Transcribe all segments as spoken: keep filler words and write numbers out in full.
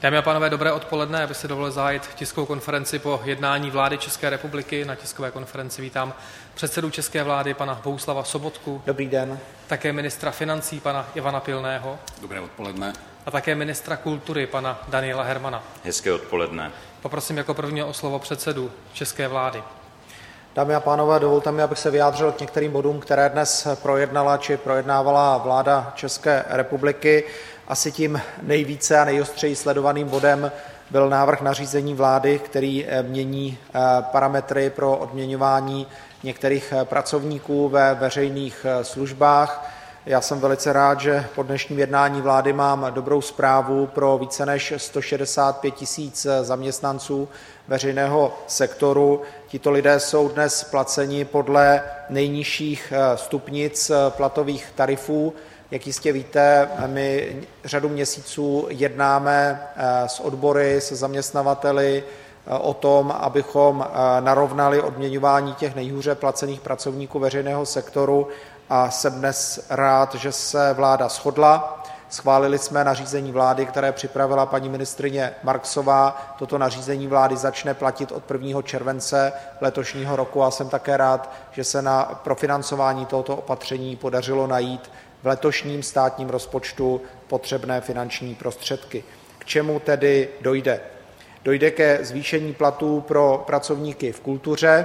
Dámy a pánové, dobré odpoledne. Já bych si dovolil zahájit tiskovou konferenci po jednání vlády České republiky. Na tiskové konferenci vítám předsedu české vlády, pana Bohuslava Sobotku. Dobrý den. Také ministra financí, pana Ivana Pilného. Dobré odpoledne. A také ministra kultury, pana Daniela Hermana. Hezké odpoledne. Poprosím jako prvního o slovo předsedu české vlády. Dámy a pánové, dovolte mi, abych se vyjádřil k některým bodům, které dnes projednala či projednávala vláda České republiky. Asi tím nejvíce a nejostřeji sledovaným bodem byl návrh nařízení vlády, který mění parametry pro odměňování některých pracovníků ve veřejných službách. Já jsem velice rád, že po dnešním jednání vlády mám dobrou zprávu pro více než sto šedesát pět tisíc zaměstnanců veřejného sektoru. Tito lidé jsou dnes placeni podle nejnižších stupnic platových tarifů. Jak jistě víte, my řadu měsíců jednáme s odbory, se zaměstnavateli o tom, abychom narovnali odměňování těch nejhůře placených pracovníků veřejného sektoru, a jsem dnes rád, že se vláda shodla. Schválili jsme nařízení vlády, které připravila paní ministryně Marksová. Toto nařízení vlády začne platit od prvního července letošního roku a jsem také rád, že se na profinancování tohoto opatření podařilo najít v letošním státním rozpočtu potřebné finanční prostředky. K čemu tedy dojde? Dojde ke zvýšení platů pro pracovníky v kultuře,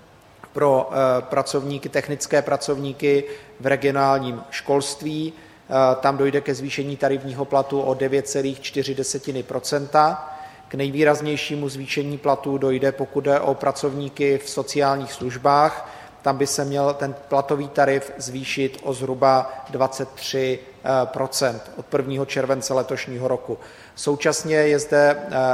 pro pracovníky, technické pracovníky v regionálním školství. Tam dojde ke zvýšení tarifního platu o devět celá čtyři procenta. K nejvýraznějšímu zvýšení platů dojde, pokud jde o pracovníky v sociálních službách. Tam by se měl ten platový tarif zvýšit o zhruba dvacet tři procent od prvního července letošního roku. Současně je zde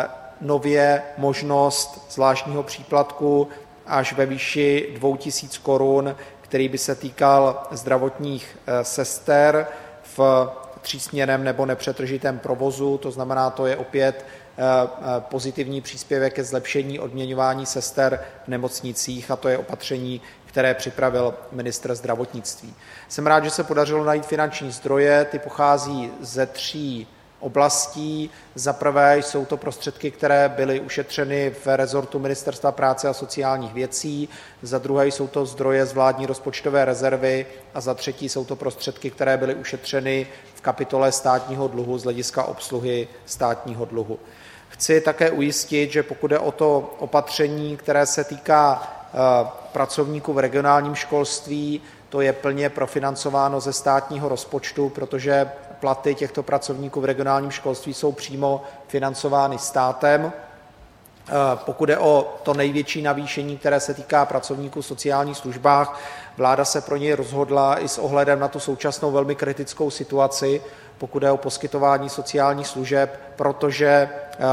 nově možnost zvláštního příplatku až ve výši dvou tisíc korun, který by se týkal zdravotních sester v třísměnném nebo nepřetržitém provozu. To znamená, to je opět pozitivní příspěvek ke zlepšení odměňování sester v nemocnicích a to je opatření, které připravil ministr zdravotnictví. Jsem rád, že se podařilo najít finanční zdroje, ty pochází ze tří oblastí. Za prvé jsou to prostředky, které byly ušetřeny v rezortu Ministerstva práce a sociálních věcí, za druhé jsou to zdroje z vládní rozpočtové rezervy a za třetí jsou to prostředky, které byly ušetřeny v kapitole státního dluhu z hlediska obsluhy státního dluhu. Chci také ujistit, že pokud je o to opatření, které se týká pracovníků v regionálním školství, to je plně profinancováno ze státního rozpočtu, protože platy těchto pracovníků v regionálním školství jsou přímo financovány státem. Pokud je o to největší navýšení, které se týká pracovníků v sociálních službách, vláda se pro něj rozhodla i s ohledem na tu současnou velmi kritickou situaci, pokud je o poskytování sociálních služeb, protože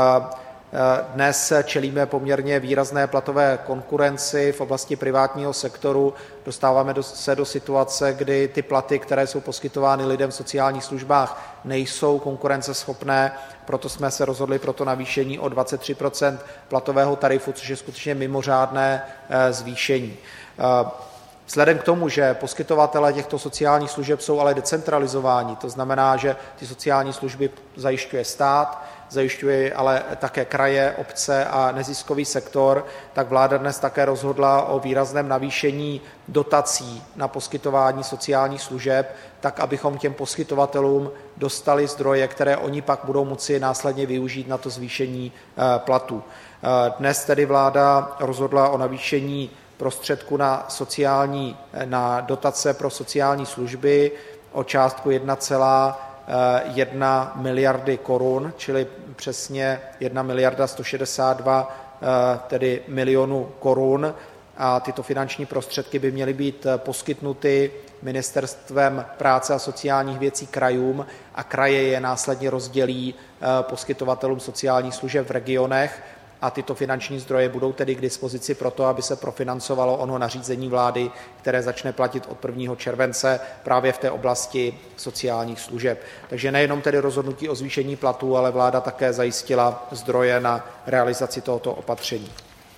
dnes čelíme poměrně výrazné platové konkurenci v oblasti privátního sektoru. Dostáváme se do situace, kdy ty platy, které jsou poskytovány lidem v sociálních službách, nejsou konkurenceschopné, proto jsme se rozhodli pro to navýšení o dvacet tři procent platového tarifu, což je skutečně mimořádné zvýšení. Vzhledem k tomu, že poskytovatelé těchto sociálních služeb jsou ale decentralizováni, to znamená, že ty sociální služby zajišťuje stát, zajišťuje ale také kraje, obce a neziskový sektor, tak vláda dnes také rozhodla o výrazném navýšení dotací na poskytování sociálních služeb, tak abychom těm poskytovatelům dostali zdroje, které oni pak budou moci následně využít na to zvýšení platů. Dnes tedy vláda rozhodla o navýšení prostředků na, sociální, na dotace pro sociální služby o částku jedna celá jedna miliardy korun, čili přesně jedna miliarda sto šedesát dva tedy milionů korun. A tyto finanční prostředky by měly být poskytnuty Ministerstvem práce a sociálních věcí krajům a kraje je následně rozdělí poskytovatelům sociálních služeb v regionech. A tyto finanční zdroje budou tedy k dispozici pro to, aby se profinancovalo ono nařízení vlády, které začne platit od prvního července právě v té oblasti sociálních služeb. Takže nejenom tedy rozhodnutí o zvýšení platů, ale vláda také zajistila zdroje na realizaci tohoto opatření.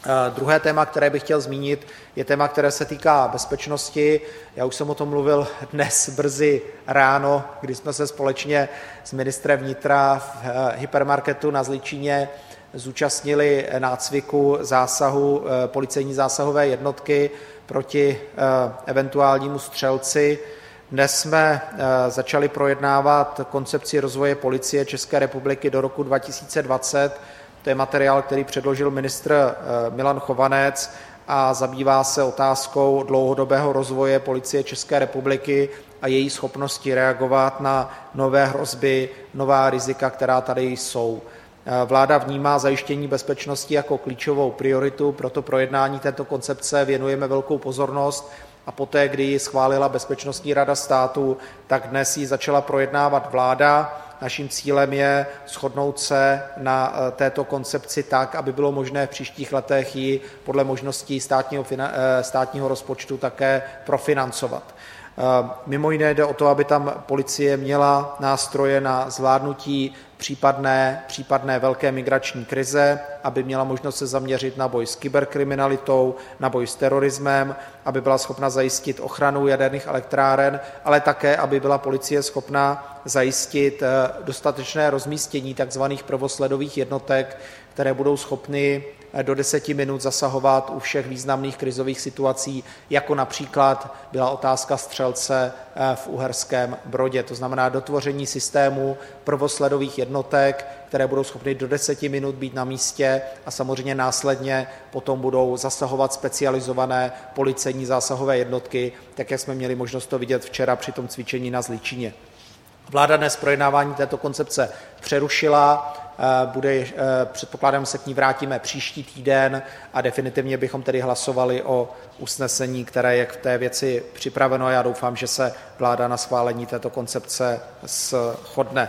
Druhé téma, které bych chtěl zmínit, je téma, které se týká bezpečnosti. Já už jsem o tom mluvil dnes brzy ráno, kdy jsme se společně s ministrem vnitra v hypermarketu na Zličině zúčastnili nácviku zásahu policejní zásahové jednotky proti eventuálnímu střelci. Dnes jsme začali projednávat koncepci rozvoje Policie České republiky do roku dva tisíce dvacet. To je materiál, který předložil ministr Milan Chovanec a zabývá se otázkou dlouhodobého rozvoje Policie České republiky a její schopnosti reagovat na nové hrozby, nová rizika, která tady jsou. Vláda vnímá zajištění bezpečnosti jako klíčovou prioritu, proto projednání této koncepce věnujeme velkou pozornost a poté, kdy ji schválila Bezpečnostní rada státu, tak dnes ji začala projednávat vláda. Naším cílem je shodnout se na této koncepci tak, aby bylo možné v příštích letech ji podle možností státního, státního rozpočtu také profinancovat. Mimo jiné jde o to, aby tam policie měla nástroje na zvládnutí případné, případné velké migrační krize, aby měla možnost se zaměřit na boj s kyberkriminalitou, na boj s terorismem, aby byla schopna zajistit ochranu jaderných elektráren, ale také, aby byla policie schopna zajistit dostatečné rozmístění takzvaných prvosledových jednotek, které budou schopny do deseti minut zasahovat u všech významných krizových situací, jako například byla otázka střelce v Uherském Brodě. To znamená dotvoření systému prvosledových jednotek, které budou schopny do deseti minut být na místě a samozřejmě následně potom budou zasahovat specializované policejní zásahové jednotky, tak jak jsme měli možnost to vidět včera při tom cvičení na Zličině. Vláda dnes projednávání této koncepce přerušila, bude, předpokládám, se k ní vrátíme příští týden a definitivně bychom tedy hlasovali o usnesení, které je k té věci připraveno. Já doufám, že se vláda na schválení této koncepce shodne.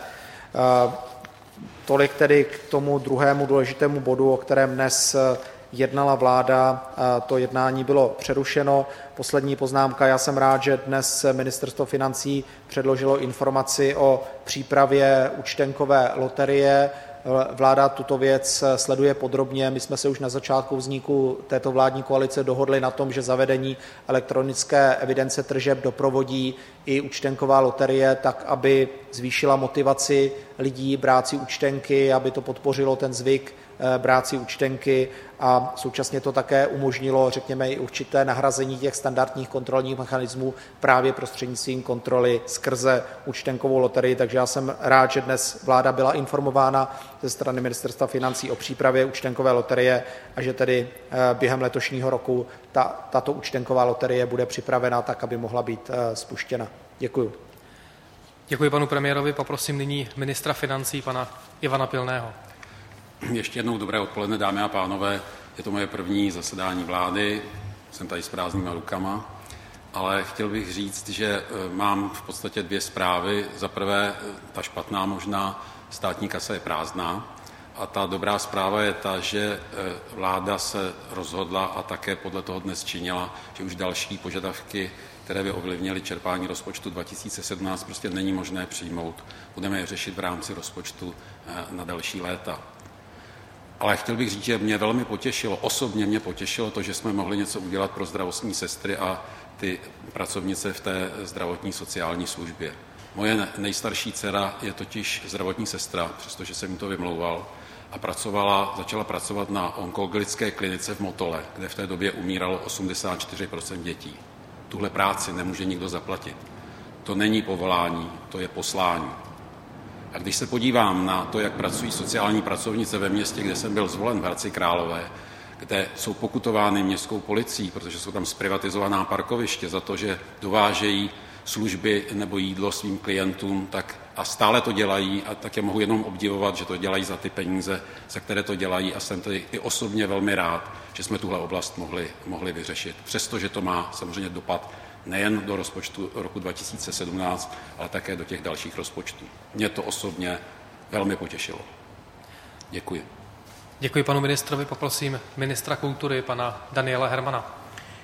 Tolik tedy k tomu druhému důležitému bodu, o kterém dnes jednala vláda. To jednání bylo přerušeno. Poslední poznámka. Já jsem rád, že dnes Ministerstvo financí předložilo informaci o přípravě účtenkové loterie. Vláda tuto věc sleduje podrobně. My jsme se už na začátku vzniku této vládní koalice dohodli na tom, že zavedení elektronické evidence tržeb doprovodí i účtenková loterie, tak aby zvýšila motivaci lidí brát si účtenky, aby to podpořilo ten zvyk brát si účtenky a současně to také umožnilo, řekněme, i určité nahrazení těch standardních kontrolních mechanismů právě prostřednictvím kontroly skrze účtenkovou loterii. Takže já jsem rád, že dnes vláda byla informována ze strany Ministerstva financí o přípravě účtenkové loterie a že tedy během letošního roku ta, tato účtenková loterie bude připravena tak, aby mohla být spuštěna. Děkuju. Děkuji panu premiérovi. Poprosím nyní ministra financí, pana Ivana Pilného. Ještě jednou dobré odpoledne, dámy a pánové. Je to moje první zasedání vlády, jsem tady s prázdnýma rukama, ale chtěl bych říct, že mám v podstatě dvě zprávy. Za prvé, ta špatná možná, státní kasa je prázdná a ta dobrá zpráva je ta, že vláda se rozhodla a také podle toho dnes činila, že už další požadavky, které by ovlivnily čerpání rozpočtu dva tisíce sedmnáct, prostě není možné přijmout. Budeme je řešit v rámci rozpočtu na další léta. Ale chtěl bych říct, že mě velmi potěšilo, osobně mě potěšilo to, že jsme mohli něco udělat pro zdravotní sestry a ty pracovnice v té zdravotní sociální službě. Moje nejstarší dcera je totiž zdravotní sestra, přestože jsem jim to vymlouval, a pracovala, začala pracovat na onkologické klinice v Motole, kde v té době umíralo osmdesát čtyři procent dětí. Tuhle práci nemůže nikdo zaplatit. To není povolání, to je poslání. A když se podívám na to, jak pracují sociální pracovnice ve městě, kde jsem byl zvolen v Hradci Králové, kde jsou pokutovány městskou policií, protože jsou tam zprivatizovaná parkoviště za to, že dovážejí služby nebo jídlo svým klientům, tak a stále to dělají a tak je mohu jenom obdivovat, že to dělají za ty peníze, za které to dělají a jsem tedy i osobně velmi rád, že jsme tuhle oblast mohli, mohli vyřešit. Přestože to má samozřejmě dopad nejen do rozpočtu roku dva tisíce sedmnáct, ale také do těch dalších rozpočtů. Mě to osobně velmi potěšilo. Děkuji. Děkuji panu ministrovi. Poprosím ministra kultury, pana Daniela Hermana.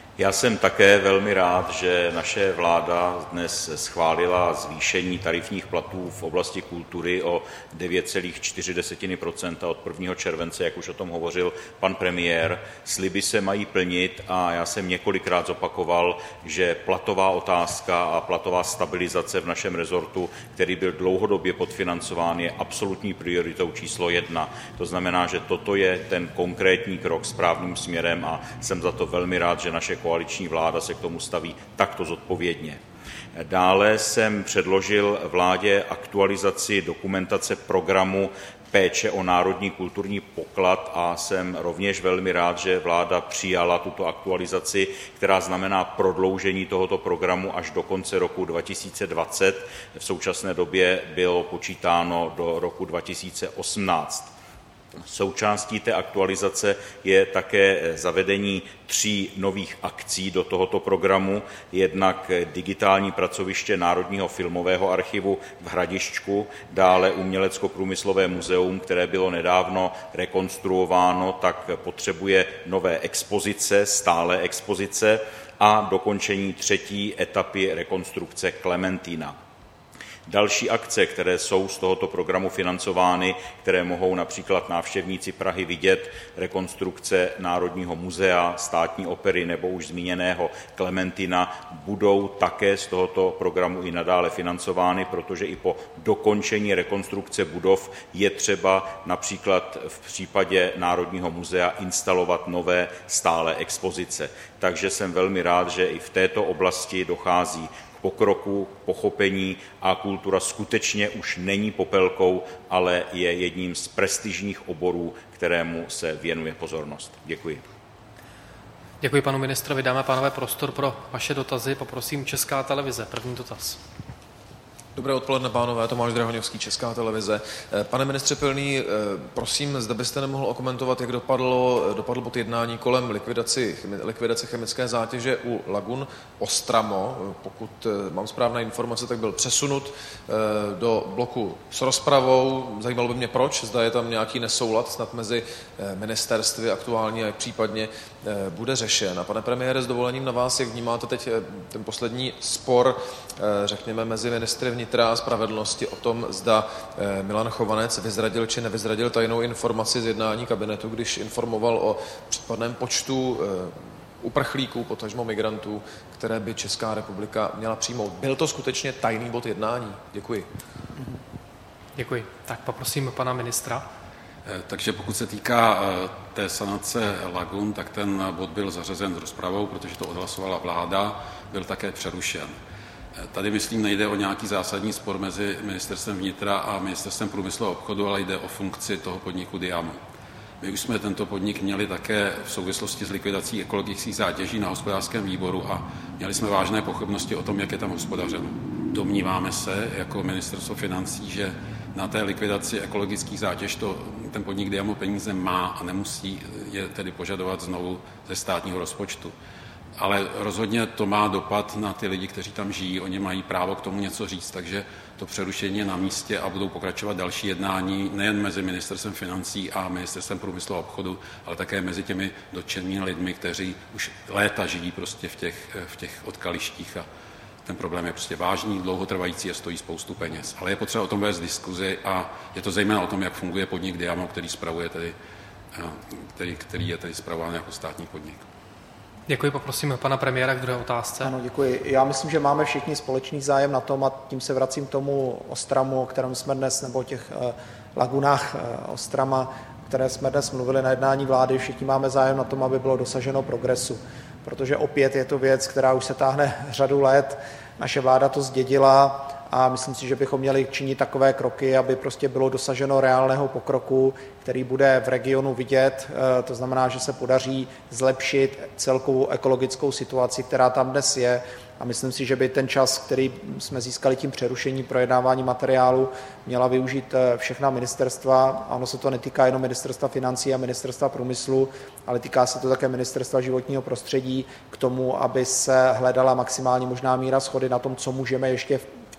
Já jsem také velmi rád, že naše vláda dnes schválila zvýšení tarifních platů v oblasti kultury o devět celá čtyři procenta od prvního července, jak už o tom hovořil pan premiér. Sliby se mají plnit a já jsem několikrát zopakoval, že platová otázka a platová stabilizace v našem rezortu, který byl dlouhodobě podfinancován, je absolutní prioritou číslo jedna. To znamená, že toto je ten konkrétní krok správným směrem a jsem za to velmi rád, že naše koaliční vláda se k tomu staví takto zodpovědně. Dále jsem předložil vládě aktualizaci dokumentace programu péče o národní kulturní poklad a jsem rovněž velmi rád, že vláda přijala tuto aktualizaci, která znamená prodloužení tohoto programu až do konce roku dva tisíce dvacet. V současné době bylo počítáno do roku dva tisíce osmnáct. Součástí té aktualizace je také zavedení tří nových akcí do tohoto programu, jednak digitální pracoviště Národního filmového archivu v Hradišťku, dále Umělecko-průmyslové muzeum, které bylo nedávno rekonstruováno, tak potřebuje nové expozice, stálé expozice a dokončení třetí etapy rekonstrukce Klementína. Další akce, které jsou z tohoto programu financovány, které mohou například návštěvníci Prahy vidět, rekonstrukce Národního muzea, Státní opery nebo už zmíněného Klementina, budou také z tohoto programu i nadále financovány, protože i po dokončení rekonstrukce budov je třeba například v případě Národního muzea instalovat nové stálé expozice. Takže jsem velmi rád, že i v této oblasti dochází pokroku, pochopení a kultura skutečně už není popelkou, ale je jedním z prestižních oborů, kterému se věnuje pozornost. Děkuji. Děkuji panu ministrovi. Dáme, pánové, prostor pro vaše dotazy. Poprosím Česká televize. První dotaz. Dobré odpoledne, pánové, Tomáš Drahoňovský, Česká televize. Pane ministře Pilný, prosím, zda byste nemohl okomentovat, jak dopadlo, dopadlo pod jednání kolem likvidaci, likvidace chemické zátěže u lagun Ostramo. Pokud mám správné informace, tak byl přesunut do bloku s rozpravou. Zajímalo by mě proč, zda je tam nějaký nesoulad snad mezi ministerstvy aktuálně, jak případně bude řešen. A pane premiére, s dovolením na vás, jak vnímáte teď ten poslední spor, řekněme, mezi ministry vnitra a spravedlnosti o tom, zda Milan Chovanec vyzradil či nevyzradil tajnou informaci z jednání kabinetu, když informoval o případném počtu uprchlíků, potažmo migrantů, které by Česká republika měla přijmout. Byl to skutečně tajný bod jednání? Děkuji. Děkuji. Tak poprosím pana ministra. Takže pokud se týká té sanace lagun, tak ten bod byl zařazen s rozpravou, protože to odhlasovala vláda, byl také přerušen. Tady, myslím, nejde o nějaký zásadní spor mezi ministerstvem vnitra a ministerstvem průmyslu a obchodu, ale jde o funkci toho podniku Diamo. My už jsme tento podnik měli také v souvislosti s likvidací ekologických zátěží na hospodářském výboru a měli jsme vážné pochybnosti o tom, jak je tam hospodařeno. Domníváme se jako ministerstvo financí, že na té likvidaci ekologických zátěž to, ten podnik Diamo peníze má a nemusí je tedy požadovat znovu ze státního rozpočtu. Ale rozhodně to má dopad na ty lidi, kteří tam žijí, oni mají právo k tomu něco říct, takže to přerušení je na místě a budou pokračovat další jednání nejen mezi ministerstvem financí a ministerstvem průmyslu a obchodu, ale také mezi těmi dotčenými lidmi, kteří už léta žijí prostě v těch, v těch odkalištích a ten problém je prostě vážný, dlouhotrvající a stojí spoustu peněz. Ale je potřeba o tom vést diskuzi a je to zejména o tom, jak funguje podnik Diamo, který spravuje tedy, který, který je tedy spravován jako státní podnik. Děkuji, poprosím pana premiéra k druhé otázce. Ano, děkuji. Já myslím, že máme všichni společný zájem na tom, a tím se vracím k tomu Ostramu, o kterém jsme dnes, nebo o těch eh, lagunách eh, Ostrama, které jsme dnes mluvili na jednání vlády, všichni máme zájem na tom, aby bylo dosaženo progresu. Protože opět je to věc, která už se táhne řadu let. Naše vláda to zdědila a myslím si, že bychom měli činit takové kroky, aby prostě bylo dosaženo reálného pokroku, který bude v regionu vidět. To znamená, že se podaří zlepšit celkovou ekologickou situaci, která tam dnes je. A myslím si, že by ten čas, který jsme získali tím přerušením projednávání materiálu, měla využít všechna ministerstva. A ono se to netýká jenom ministerstva financí a ministerstva průmyslu, ale týká se to také ministerstva životního prostředí k tomu, aby se hledala maximální možná míra shody na tom, co můžeme ještě v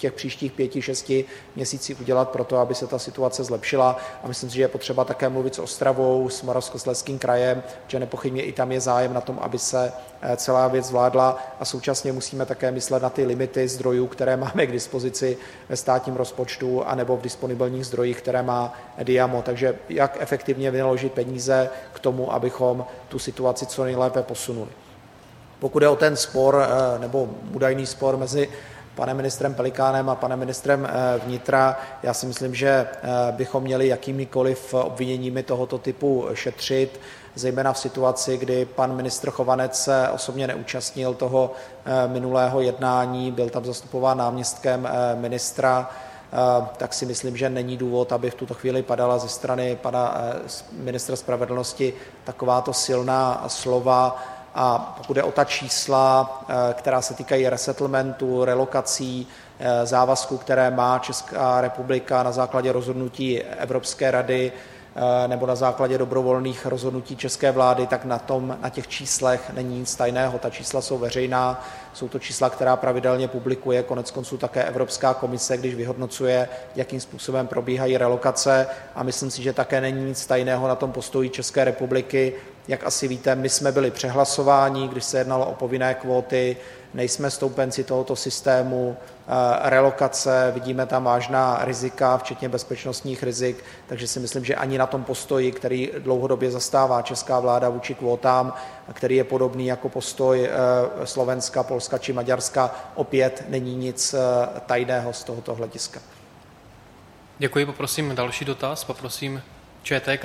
těch příštích pěti, šesti měsících udělat pro to, aby se ta situace zlepšila. A myslím si, že je potřeba také mluvit s Ostravou, s Moravskoslezským krajem, že nepochybně i tam je zájem na tom, aby se celá věc zvládla, a současně musíme také myslet na ty limity zdrojů, které máme k dispozici ve státním rozpočtu anebo v disponibilních zdrojích, které má Diamo. Takže jak efektivně vynaložit peníze k tomu, abychom tu situaci co nejlépe posunuli. Pokud je o ten spor nebo údajný spor mezi panem ministrem Pelikánem a panem ministrem vnitra, já si myslím, že bychom měli jakýmikoliv obviněními tohoto typu šetřit, zejména v situaci, kdy pan ministr Chovanec se osobně neúčastnil toho minulého jednání, byl tam zastupován náměstkem ministra, tak si myslím, že není důvod, aby v tuto chvíli padala ze strany pana ministra spravedlnosti takováto silná slova. A pokud je o ta čísla, která se týkají resettlementu, relokací, závazků, které má Česká republika na základě rozhodnutí Evropské rady nebo na základě dobrovolných rozhodnutí české vlády, tak na tom, na těch číslech není nic tajného. Ta čísla jsou veřejná, jsou to čísla, která pravidelně publikuje konec konců také Evropská komise, když vyhodnocuje, jakým způsobem probíhají relokace, a myslím si, že také není nic tajného na tom postoji České republiky. Jak asi víte, my jsme byli přehlasováni, když se jednalo o povinné kvóty, nejsme stoupenci tohoto systému relokace, vidíme tam vážná rizika, včetně bezpečnostních rizik, takže si myslím, že ani na tom postoji, který dlouhodobě zastává česká vláda vůči kvótám, který je podobný jako postoj Slovenska, Polska či Maďarska, opět není nic tajného z tohoto hlediska. Děkuji, poprosím další dotaz, poprosím ČTK.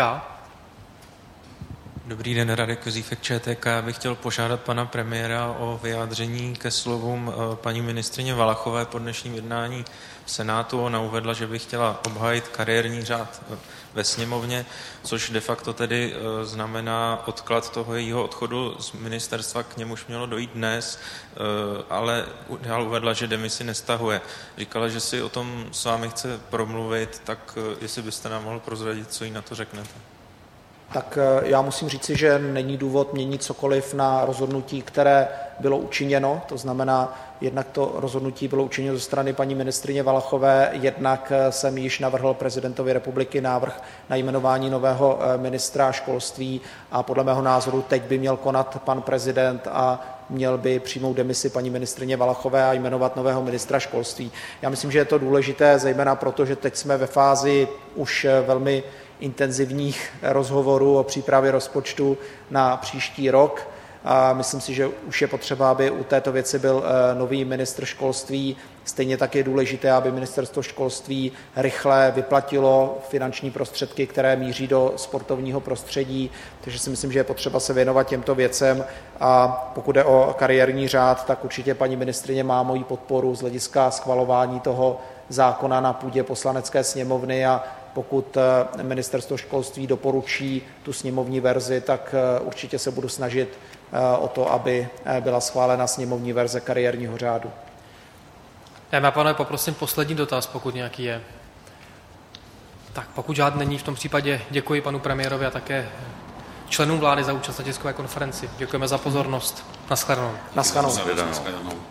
Dobrý den, Radek Kozífek, ČTK. Já bych chtěl požádat pana premiéra o vyjádření ke slovům paní ministryně Valachové po dnešním jednání v Senátu. Ona uvedla, že by chtěla obhájit kariérní řád ve sněmovně, což de facto tedy znamená odklad toho jejího odchodu z ministerstva, k němuž mělo dojít dnes, ale dál uvedla, že demisi nestahuje. Říkala, že si o tom s vámi chce promluvit, tak jestli byste nám mohl prozradit, co jí na to řeknete. Tak já musím říci, že není důvod měnit cokoliv na rozhodnutí, které bylo učiněno. To znamená, jednak to rozhodnutí bylo učiněno ze strany paní ministryně Valachové, jednak jsem již navrhl prezidentovi republiky návrh na jmenování nového ministra školství a podle mého názoru teď by měl konat pan prezident a měl by přijmout demisi paní ministryně Valachové a jmenovat nového ministra školství. Já myslím, že je to důležité, zejména proto, že teď jsme ve fázi už velmi intenzivních rozhovorů o přípravě rozpočtu na příští rok. A myslím si, že už je potřeba, aby u této věci byl nový ministr školství. Stejně tak je důležité, aby ministerstvo školství rychle vyplatilo finanční prostředky, které míří do sportovního prostředí. Takže si myslím, že je potřeba se věnovat těmto věcem. A pokud jde o kariérní řád, tak určitě paní ministryně má moji podporu z hlediska schvalování toho zákona na půdě Poslanecké sněmovny, a pokud ministerstvo školství doporučí tu sněmovní verzi, tak určitě se budu snažit o to, aby byla schválena sněmovní verze kariérního řádu. Dámy a pánové, poprosím poslední dotaz, pokud nějaký je. Tak pokud žádný není, v tom případě děkuji panu premiérovi a také členům vlády za účast na tiskové konferenci. Děkujeme za pozornost. Naschledanou. Naschledanou.